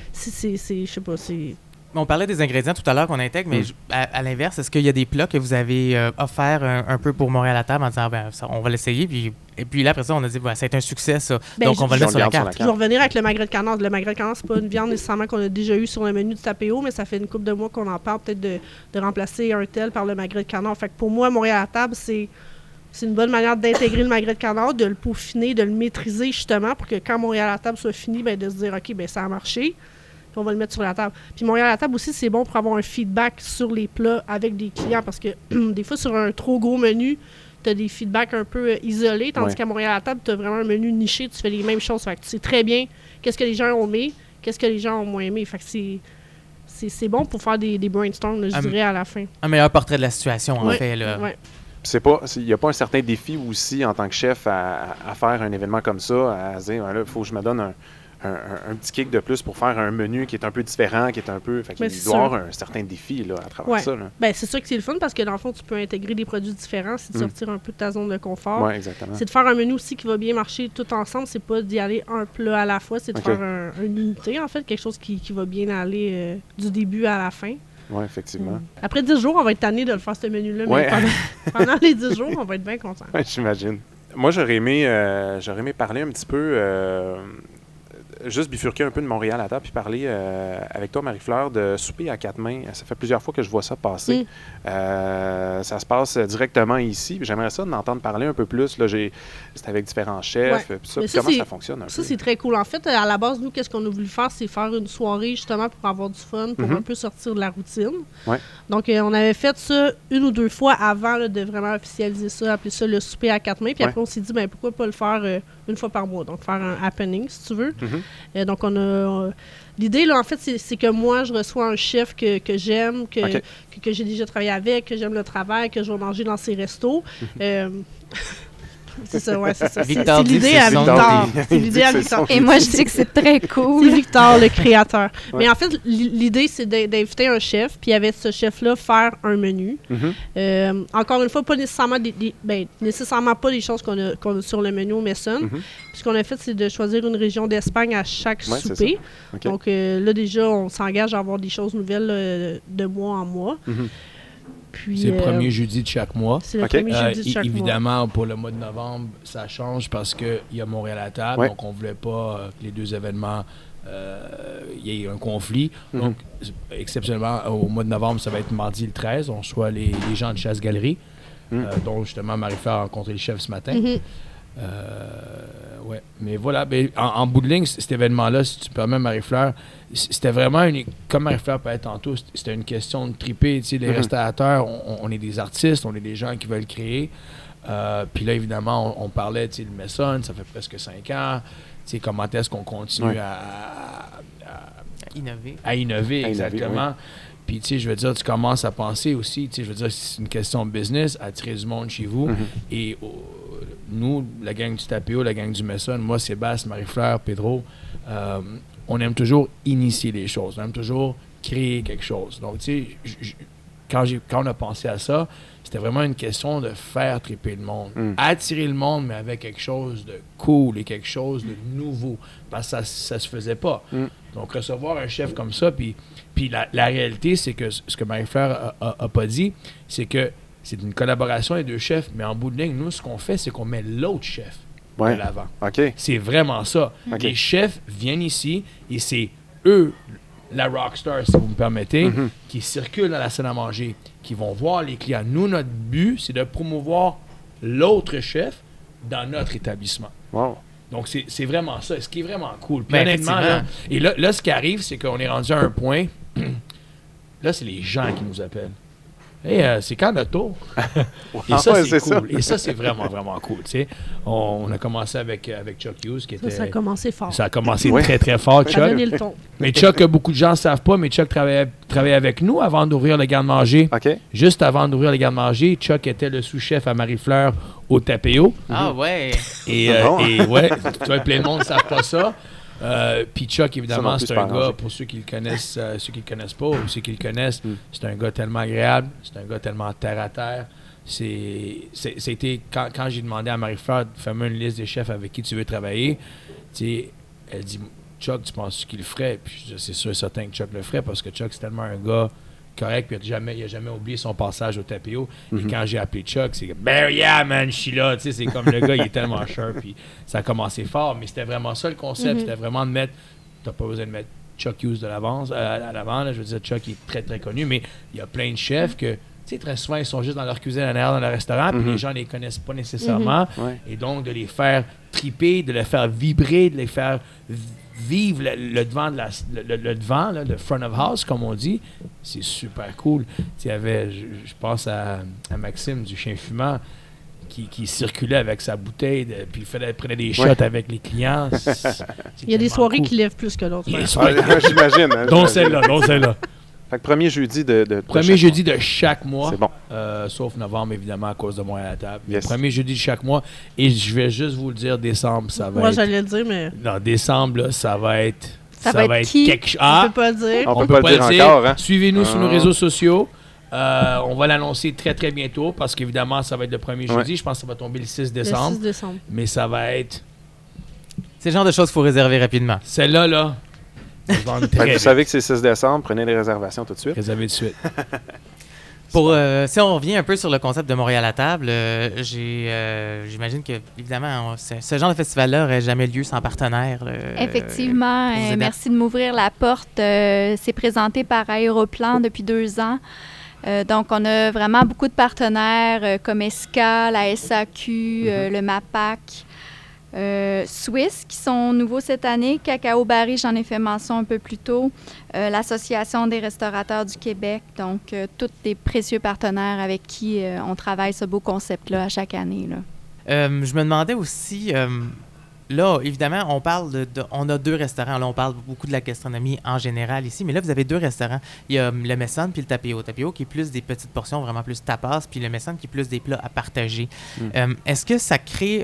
je sais pas, c'est... On parlait des ingrédients tout à l'heure qu'on intègre, mais à l'inverse, est-ce qu'il y a des plats que vous avez offerts un peu pour Montréal à la table en disant on va l'essayer, et puis là, après ça, on a dit c'est un succès, ça. Donc, on va le mettre sur la carte. Je vais revenir avec le magret de canard. Le magret de canard, c'est pas une viande nécessairement qu'on a déjà eu sur le menu du Tapéo, mais ça fait une couple de mois qu'on en parle, peut-être de remplacer un tel par le magret de canard. Fait que pour moi, Montréal à la table, c'est une bonne manière d'intégrer le magret de canard, de le peaufiner, de le maîtriser justement pour que quand Montréal à la table soit fini, de se dire OK, ça a marché. On va le mettre sur la table. Puis Montréal à la table aussi, c'est bon pour avoir un feedback sur les plats avec des clients parce que des fois, sur un trop gros menu, tu as des feedbacks un peu isolés, tandis qu'à Montréal à la table, tu as vraiment un menu niché, tu fais les mêmes choses. Fait que tu sais très bien qu'est-ce que les gens ont aimé, qu'est-ce que les gens ont moins aimé. Fait que c'est bon pour faire des brainstorms, là, je dirais, à la fin. Un meilleur portrait de la situation, en fait. Là. Ouais. Il n'y a pas un certain défi aussi en tant que chef à faire un événement comme ça, à se dire, il faut que je me donne un petit kick de plus pour faire un menu qui est un peu différent, qui est un peu... Fait qu'il doit y avoir un certain défi là, à travers ça. Là. C'est sûr que c'est le fun parce que dans le fond, tu peux intégrer des produits différents, c'est de sortir un peu de ta zone de confort. Oui, exactement. C'est de faire un menu aussi qui va bien marcher tout ensemble. C'est pas d'y aller un plat à la fois, c'est de faire une unité, en fait, quelque chose qui va bien aller du début à la fin. Oui, effectivement. Après 10 jours, on va être tanné de le faire, ce menu-là, mais pendant les 10 jours, on va être bien content. Oui, j'imagine. Moi, j'aurais aimé parler un petit peu... juste bifurquer un peu de Montréal à la table puis parler avec toi, Marie-Fleur, de souper à 4 mains. Ça fait plusieurs fois que je vois ça passer. Ça se passe directement ici. J'aimerais ça d'entendre parler un peu plus. Là, c'est avec différents chefs. Comment ça fonctionne un peu? Ça, c'est très cool. En fait, à la base, nous, qu'est-ce qu'on a voulu faire? C'est faire une soirée, justement, pour avoir du fun, pour un peu sortir de la routine. Ouais. Donc, on avait fait ça 1 ou 2 fois avant là, de vraiment officialiser ça, appeler ça le souper à 4 mains. Puis après, on s'est dit, pourquoi pas le faire une fois par mois? Donc, faire un happening, si tu veux. Donc, on a... l'idée, là, en fait, c'est que moi, je reçois un chef que j'aime, que j'ai déjà travaillé avec, que j'aime le travail, que je vais manger dans ses restos. C'est ça, c'est ça. Victor, c'est l'idée à Victor. C'est l'idée à Victor. Et moi, je dis que c'est très cool. C'est Victor, le créateur. Mais en fait, l'idée, c'est d'inviter un chef, puis avec ce chef-là, faire un menu. Encore une fois, pas nécessairement nécessairement pas les choses qu'on a sur le menu au Maison. Ce qu'on a fait, c'est de choisir une région d'Espagne à chaque souper. Donc là, déjà, on s'engage à avoir des choses nouvelles de mois en mois. Puis, c'est le premier jeudi de chaque mois. C'est le premier jeudi de chaque mois. Évidemment, pour le mois de novembre, ça change parce qu'il y a Montréal à la table, donc on ne voulait pas que les deux événements, il y ait un conflit. Donc, exceptionnellement, au mois de novembre, ça va être mardi le 13. On reçoit les gens de Chasse-Galerie, dont justement Marie-Fleur a rencontré le chef ce matin. Mais voilà, en bout de ligne, cet événement-là, si tu permets, Marie-Fleur, c'était vraiment comme Marie-Fleur parlait tantôt, c'était une question de triper. Tu sais, les restaurateurs, on est des artistes, on est des gens qui veulent créer. Puis là, évidemment, on parlait, tu sais, le Maison, ça fait presque 5 ans. Tu sais, comment est-ce qu'on continue à innover. À innover, exactement. Puis, tu sais, je veux dire, tu commences à penser aussi, tu sais, je veux dire, c'est une question de business, attirer du monde chez vous. Et nous, la gang du Tapéo, la gang du Maison, moi, Sébastien, Marie-Fleur, Pedro, on aime toujours initier les choses. On aime toujours créer quelque chose. Donc, tu sais, quand on a pensé à ça, c'était vraiment une question de faire triper le monde. Attirer le monde, mais avec quelque chose de cool et quelque chose de nouveau. Parce que ça se faisait pas. Donc, recevoir un chef comme ça, puis la réalité, c'est que ce que Marie-Fleur a pas dit, c'est que c'est une collaboration des deux chefs, mais en bout de ligne, nous, ce qu'on fait, c'est qu'on met l'autre chef de l'avant. OK. C'est vraiment ça. OK. Les chefs viennent ici et c'est eux, la rockstar, si vous me permettez, qui circulent dans la salle à manger, qui vont voir les clients. Nous, notre but, c'est de promouvoir l'autre chef dans notre établissement. Wow. Donc, c'est vraiment ça. Ce qui est vraiment cool. Puis Ben, honnêtement, là, ce qui arrive, c'est qu'on est rendu à un point... là, c'est les gens qui nous appellent. Hey, c'est quand notre tour? Et ça, c'est cool. Et ça, c'est vraiment, vraiment cool. Tu sais, on a commencé avec Chuck Hughes, qui était... Ça a commencé fort. Ça a commencé très, très fort, Ça a Chuck. donné le ton. Mais Chuck, beaucoup de gens ne savent pas, mais Chuck travaillait avec nous avant d'ouvrir le garde-manger. OK. Juste avant d'ouvrir le garde-manger, Chuck était le sous-chef à Marie-Fleur au Tapéo. Ah ouais. Et ouais, tu vois, plein de monde ne savent pas ça. Puis Chuck, évidemment, Ça c'est non un plus, gars, pour ceux qui le connaissent, ceux qui le connaissent pas, ou ceux qui le connaissent, c'est un gars tellement agréable, c'est un gars tellement terre à terre. C'était quand j'ai demandé à Marie-Fleur de faire une liste des chefs avec qui tu veux travailler, tu sais, elle dit Chuck, tu penses qu'il le ferait? Puis je dis, c'est sûr et certain que Chuck le ferait parce que Chuck, c'est tellement un gars correct, puis il a jamais oublié son passage au Tapéo. Et quand j'ai appelé Chuck, c'est ben yeah, man, je suis là. Tu sais, c'est comme le gars, il est tellement sharp. Puis ça a commencé fort, mais c'était vraiment ça le concept. C'était vraiment de mettre. T'as pas besoin de mettre Chuck Hughes à l'avant. Là, je veux dire, Chuck il est très très connu, mais il y a plein de chefs que. Tu sais, très souvent, ils sont juste dans leur cuisine en arrière dans le restaurant, puis les gens ne les connaissent pas nécessairement. Et donc, de les faire triper, de les faire vibrer, de les faire vivre le devant, le devant, là, le front of house, comme on dit, c'est super cool. Il y avait, je pense à Maxime du Chien Fumant, qui circulait avec sa bouteille, puis il prenait des shots avec les clients. Il y a des soirées qui lèvent plus que d'autres. J'imagine. Donc celle-là. Fait que premier jeudi de premier jeudi de chaque mois. C'est bon. Sauf novembre, évidemment, à cause de Montréal à la table. Yes. Premier jeudi de chaque mois. Et je vais juste vous le dire, décembre, ça va Moi, être... j'allais le dire, mais... Non, décembre, là, ça va être... Ça va être qui? quelque chose... On peut pas le dire. On peut pas le dire encore, hein? Suivez-nous sur nos réseaux sociaux. On va l'annoncer très, très bientôt parce qu'évidemment, ça va être le premier jeudi. Je pense que ça va tomber le 6 décembre. Le 6 décembre. Mais ça va être... C'est le genre de choses qu'il faut réserver rapidement. Celle-là, là... Vous savez que c'est 6 décembre, prenez les réservations tout de suite. Réservez tout de suite. Si on revient un peu sur le concept de Montréal à table, j'imagine que, évidemment, ce genre de festival-là n'aurait jamais lieu sans partenaire. Effectivement. Merci de m'ouvrir la porte. C'est présenté par Aéroplan depuis 2 ans. Donc, on a vraiment beaucoup de partenaires comme ESCA, la SAQ, le MAPAC. Suisse qui sont nouveaux cette année, Cacao Barry, j'en ai fait mention un peu plus tôt, l'Association des restaurateurs du Québec, donc tous des précieux partenaires avec qui on travaille ce beau concept-là à chaque année. Là. Je me demandais aussi, là, évidemment, on parle on a 2 restaurants, là on parle beaucoup de la gastronomie en général ici, mais là vous avez 2 restaurants, il y a le Messonne puis le Tapéo. Tapéo qui est plus des petites portions, vraiment plus tapas, puis le Messonne qui est plus des plats à partager. Est-ce que ça crée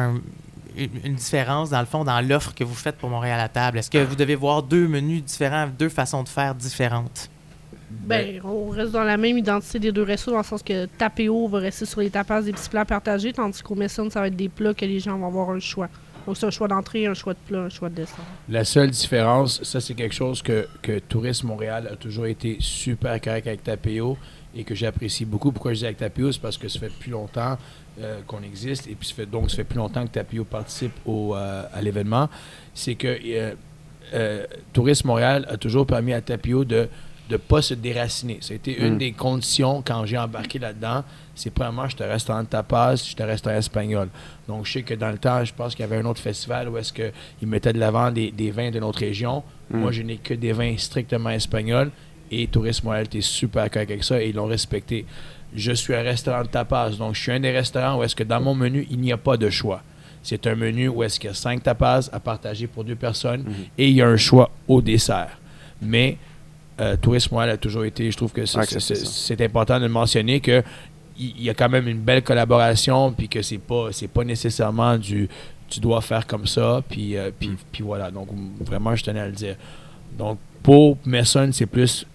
une différence, dans le fond, dans l'offre que vous faites pour Montréal à table? Est-ce que vous devez voir 2 menus différents, 2 façons de faire différentes? Ben, on reste dans la même identité des 2 restos, dans le sens que Tapéo va rester sur les tapas des petits plats partagés, tandis qu'au Messonne, ça va être des plats que les gens vont avoir un choix. Donc, c'est un choix d'entrée, un choix de plat, un choix de dessert. La seule différence, ça, c'est quelque chose que Tourisme Montréal a toujours été super correct avec Tapéo et que j'apprécie beaucoup. Pourquoi je dis avec Tapéo? C'est parce que ça fait plus longtemps qu'on existe et puis ça fait plus longtemps que Tapéo participe à l'événement. C'est que Tourisme Montréal a toujours permis à Tapéo de ne pas se déraciner. Ça a été une des conditions quand j'ai embarqué là-dedans. C'est premièrement, j'étais un restaurant de tapas, j'étais un restaurant espagnol. Donc, je sais que dans le temps, je pense qu'il y avait un autre festival où est-ce qu'ils mettaient de l'avant des vins de notre région. Moi, je n'ai que des vins strictement espagnols et Tourisme Montréal était super correct avec ça et ils l'ont respecté. Je suis un restaurant de tapas, donc je suis un des restaurants où est-ce que dans mon menu, il n'y a pas de choix. C'est un menu où est-ce qu'il y a 5 tapas à partager pour 2 personnes et il y a un choix au dessert. Mais Tourisme Montréal a toujours été, je trouve que c'est important de le mentionner, que il y a quand même une belle collaboration puis que c'est pas nécessairement tu dois faire comme ça puis voilà. Donc vraiment, je tenais à le dire. Donc pour Messonne, c'est plus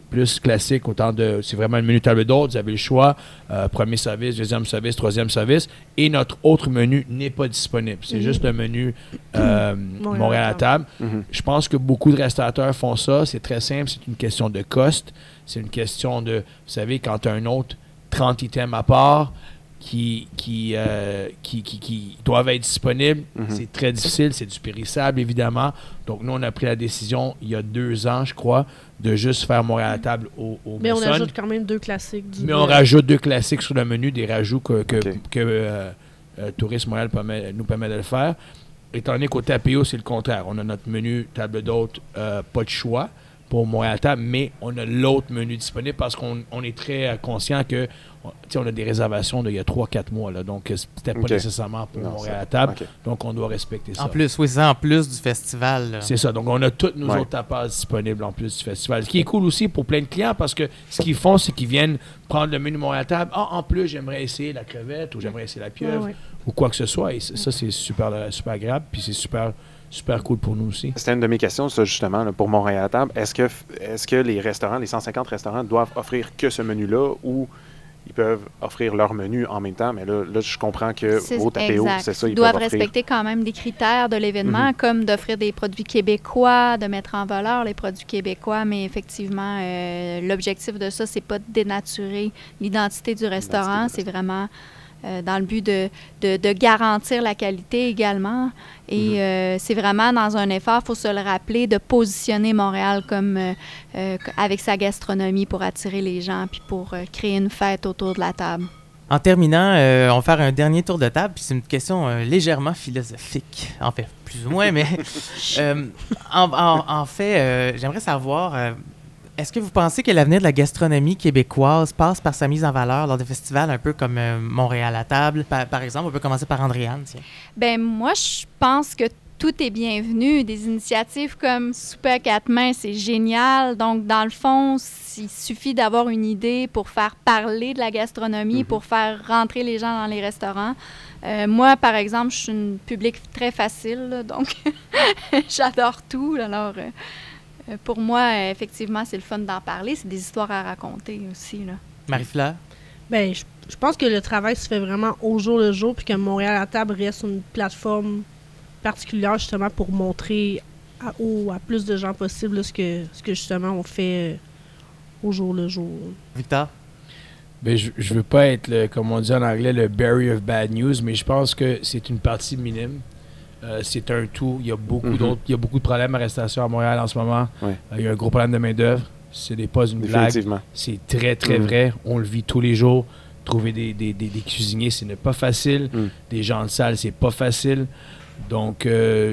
plus classique, c'est vraiment le menu table d'hôte, vous avez le choix, premier service, deuxième service, troisième service, et notre autre menu n'est pas disponible. C'est juste le menu Montréal à table. Je pense que beaucoup de restaurateurs font ça. C'est très simple, c'est une question de cost. C'est une question de, vous savez, quand tu as un autre 30 items à part qui doivent être disponibles, c'est très difficile, c'est du périssable, évidemment. Donc, nous, on a pris la décision, il y a 2 ans, je crois, de juste faire Montréal à table au Mais Molson. on ajoute quand même 2 classiques. On rajoute 2 classiques sur le menu, des rajouts que Tourisme Montréal nous permet de le faire. Étant donné qu'au Tapéo, c'est le contraire. On a notre menu table d'hôte, pas de choix pour Montréal à table, mais on a l'autre menu disponible parce qu'on est très conscient que on a des réservations d'il y a 3-4 mois. Là, donc, c'était pas nécessairement pour Montréal à table. Donc, on doit respecter ça. En plus, oui, c'est en plus du festival. Là. C'est ça. Donc, on a toutes nos autres tapas disponibles en plus du festival. Ce qui est cool aussi pour plein de clients parce que ce qu'ils font, c'est qu'ils viennent prendre le menu Montréal à table. Ah, en plus, j'aimerais essayer la crevette ou j'aimerais essayer la pieuvre ou quoi que ce soit. Et ça, c'est super agréable. Puis, c'est super cool pour nous aussi. C'était une de mes questions, ça, justement, là, pour Montréal à table. Est-ce que les restaurants, les 150 restaurants, doivent offrir que ce menu-là ou ils peuvent offrir leur menu en même temps? Mais là je comprends que au Tapéo, c'est ça, ils doivent peuvent offrir. respecter quand même des critères de l'événement, comme d'offrir des produits québécois, de mettre en valeur les produits québécois, mais effectivement, l'objectif de ça, c'est pas de dénaturer l'identité du restaurant, c'est vraiment dans le but de garantir la qualité également. Et c'est vraiment dans un effort, il faut se le rappeler, de positionner Montréal comme avec sa gastronomie pour attirer les gens puis pour créer une fête autour de la table. En terminant, on va faire un dernier tour de table, puis c'est une question légèrement philosophique. En fait, plus ou moins, mais en fait, j'aimerais savoir... est-ce que vous pensez que l'avenir de la gastronomie québécoise passe par sa mise en valeur lors de festivals un peu comme Montréal à table? Par exemple, on peut commencer par Andréane. Tiens. Ben moi, je pense que tout est bienvenu. Des initiatives comme Souper à 4 mains, c'est génial. Donc, dans le fond, il suffit d'avoir une idée pour faire parler de la gastronomie, pour faire rentrer les gens dans les restaurants. Moi, par exemple, je suis une public très facile, là, donc j'adore tout. Alors... pour moi, effectivement, c'est le fun d'en parler. C'est des histoires à raconter aussi, là. Marie-Fleur? Ben, je pense que le travail se fait vraiment au jour le jour, puis que Montréal à table reste une plateforme particulière, justement, pour montrer à plus de gens possible là, ce que justement, on fait au jour le jour. Victor? Ben, je veux pas être, comme on dit en anglais, le bearer of bad news, mais je pense que c'est une partie minime. C'est un tout. Il y a beaucoup d'autres. Il y a beaucoup de problèmes à restauration à Montréal en ce moment. Il y a un gros problème de main-d'œuvre. Ce n'est pas une blague. C'est très, très vrai. On le vit tous les jours. Trouver des cuisiniers, ce n'est pas facile. Des gens de salle, c'est pas facile. Donc,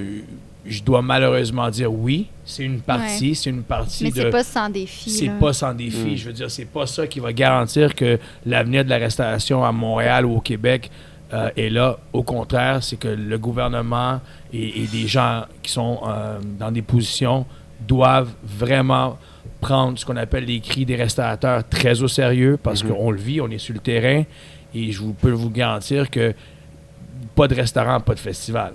je dois malheureusement dire oui. C'est une partie. C'est une partie mais c'est pas sans défi. C'est pas sans défi. Je veux dire, c'est pas ça qui va garantir que l'avenir de la restauration à Montréal ou au Québec et là, au contraire, c'est que le gouvernement et des gens qui sont dans des positions doivent vraiment prendre ce qu'on appelle les cris des restaurateurs très au sérieux parce qu'on le vit, on est sur le terrain et je peux vous garantir que pas de restaurant, pas de festival.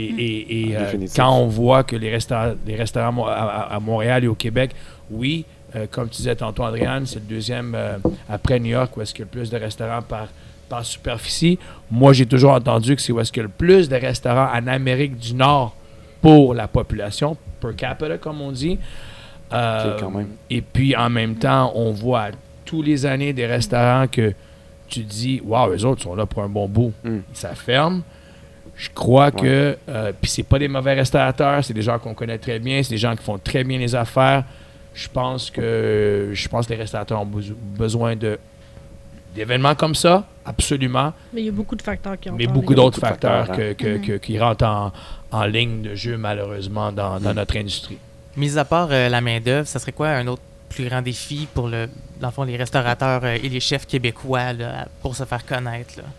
Et quand on voit que les restaurants à Montréal et au Québec, oui, comme tu disais tantôt, Andréane, c'est le deuxième après New York où est-ce qu'il y a le plus de restaurants par superficie. Moi, j'ai toujours entendu que c'est où est-ce qu'il y a le plus de restaurants en Amérique du Nord pour la population, per capita, comme on dit. Quand même. Et puis, en même temps, on voit tous les années des restaurants que tu dis, waouh, eux autres sont là pour un bon bout. Ça ferme. Je crois que, puis c'est pas des mauvais restaurateurs, c'est des gens qu'on connaît très bien, c'est des gens qui font très bien les affaires. Je pense que les restaurateurs ont besoin d'événements comme ça, absolument. Mais il y a beaucoup de facteurs qui Mais beaucoup d'autres facteurs qui rentrent en ligne de jeu, malheureusement, dans notre industrie. Mis à part la main-d'œuvre, ça serait quoi un autre plus grand défi pour dans le fond, les restaurateurs et les chefs québécois là, pour se faire connaître? Là?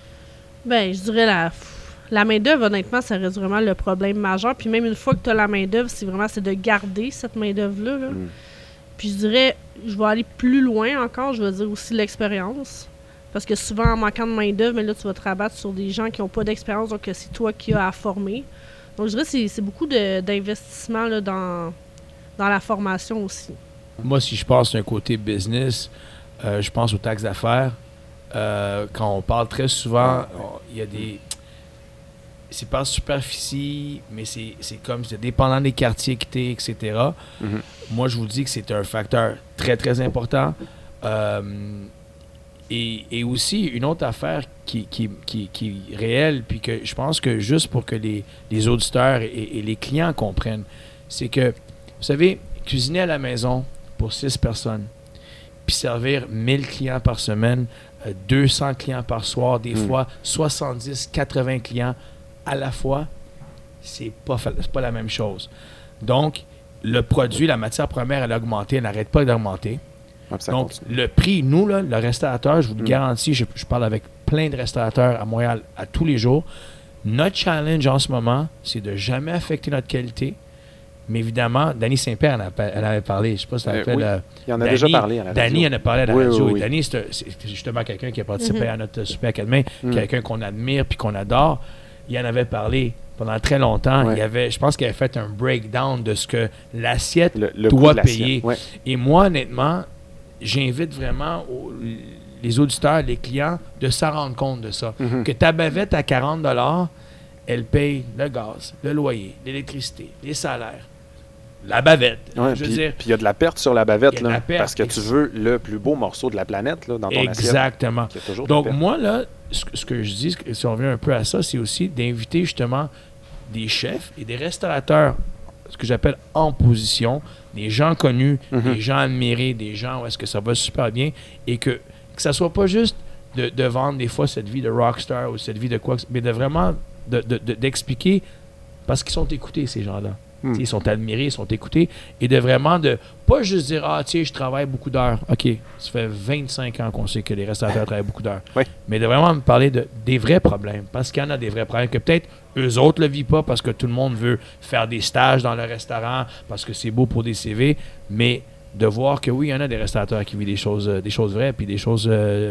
Ben, je dirais la main-d'œuvre, honnêtement, ça reste vraiment le problème majeur. Puis même une fois que tu as la main-d'œuvre, c'est de garder cette main-d'œuvre-là. Là. Puis je dirais, je vais aller plus loin encore, je vais dire aussi l'expérience. Parce que souvent, en manquant de main-d'œuvre, mais là, tu vas te rabattre sur des gens qui n'ont pas d'expérience, donc c'est toi qui as à former. Donc je dirais que c'est beaucoup d'investissement là, dans la formation aussi. Moi, si je pense d'un côté business, je pense aux taxes d'affaires. Quand on parle très souvent, il y a des... C'est par superficie, mais c'est comme c'est dépendant des quartiers que t'es, etc. Moi, je vous dis que c'est un facteur très, très important. Et aussi, une autre affaire qui est réelle, puis que je pense que juste pour que les auditeurs et les clients comprennent, c'est que, vous savez, cuisiner à la maison pour 6 personnes, puis servir 1000 clients par semaine, 200 clients par soir, des fois 70, 80 clients à la fois, c'est pas la même chose. Donc, le produit, la matière première, elle a augmenté, elle n'arrête pas d'augmenter. Donc, continue. Le prix, nous, là, le restaurateur, je vous le garantis, je parle avec plein de restaurateurs à Montréal à tous les jours. Notre challenge en ce moment, c'est de jamais affecter notre qualité. Mais évidemment, Danny Saint-Pierre, elle avait parlé. Je ne sais pas si ça s'appelle. Oui. Il en a déjà parlé à la radio. Danny en a parlé à la radio. Oui. Et Danny, c'est justement quelqu'un qui a participé à notre super académie, quelqu'un qu'on admire puis qu'on adore. Il en avait parlé pendant très longtemps. Je pense qu'il avait fait un breakdown de ce que l'assiette doit payer. Et moi, honnêtement, j'invite vraiment les auditeurs, les clients, de s'en rendre compte de ça. Que ta bavette à 40 $, elle paye le gaz, le loyer, l'électricité, les salaires, la bavette. Puis il y a de la perte sur la bavette, là, parce que tu veux le plus beau morceau de la planète là, dans ton assiette. Exactement. Donc moi, là, ce que je dis, si on revient un peu à ça, c'est aussi d'inviter justement des chefs et des restaurateurs, ce que j'appelle en position, des gens connus, des gens admirés, des gens où est-ce que ça va super bien, et que ça soit pas juste de vendre des fois cette vie de rockstar ou cette vie de quoi, mais de vraiment d'expliquer, parce qu'ils sont écoutés, ces gens-là. Ils sont admirés, ils sont écoutés, et de vraiment de pas juste dire « Ah, tiens, je travaille beaucoup d'heures. » OK, ça fait 25 ans qu'on sait que les restaurateurs travaillent beaucoup d'heures. Mais de vraiment me parler des vrais problèmes, parce qu'il y en a des vrais problèmes que peut-être eux autres ne le vivent pas, parce que tout le monde veut faire des stages dans le restaurant, parce que c'est beau pour des CV, mais de voir que oui, il y en a des restaurateurs qui vivent des choses vraies, puis des choses...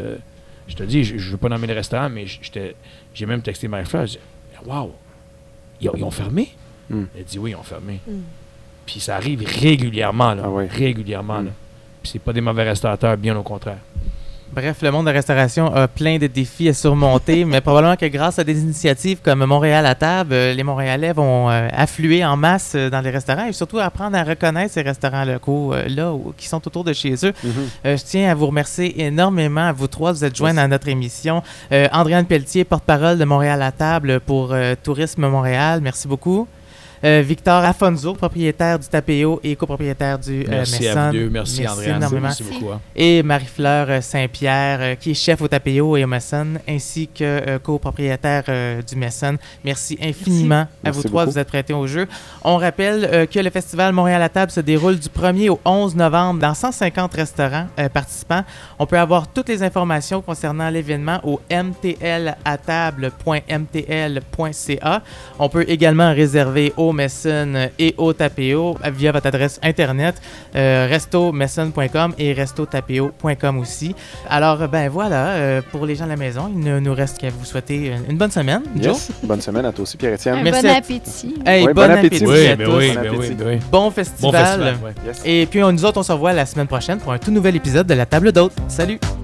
je te dis, je ne veux pas nommer le restaurant, mais j'ai même texté Marie-Fleur, je dis « Wow, ils ont fermé? » Elle dit oui, ils ont fermé. Puis ça arrive régulièrement, là. Régulièrement, là. Puis c'est pas des mauvais restaurateurs, bien au contraire. Bref, le monde de la restauration a plein de défis à surmonter, mais probablement que grâce à des initiatives comme Montréal à table, les Montréalais vont affluer en masse dans les restaurants et surtout apprendre à reconnaître ces restaurants locaux qui sont autour de chez eux. Je tiens à vous remercier énormément, à vous trois, vous êtes joints à notre émission. Andréane Pelletier, porte-parole de Montréal à table pour Tourisme Montréal, merci beaucoup. Victor Afonso, propriétaire du Tapéo et copropriétaire du Merci Messon. à vous deux. Merci Andréane. Merci beaucoup. Et Marie-Fleur Saint-Pierre, qui est chef au Tapéo et au Messon, ainsi que copropriétaire du Messon. Merci infiniment à vous trois de vous être prêtés au jeu. On rappelle que le Festival Montréal à table se déroule du 1er au 11 novembre dans 150 restaurants participants. On peut avoir toutes les informations concernant l'événement au mtlatable.mtl.ca. On peut également réserver au Messon et au Tapéo via votre adresse internet restomesson.com et restotapéo.com aussi. Alors ben voilà, pour les gens de la maison, il ne nous reste qu'à vous souhaiter une bonne semaine. Joe? Bonne semaine à toi aussi, Pierre-Étienne. Bon appétit. Hey, bon appétit à tous. Bon festival. Bon festival. Et puis nous autres, on se revoit la semaine prochaine pour un tout nouvel épisode de La Table d'Hôtes. Salut!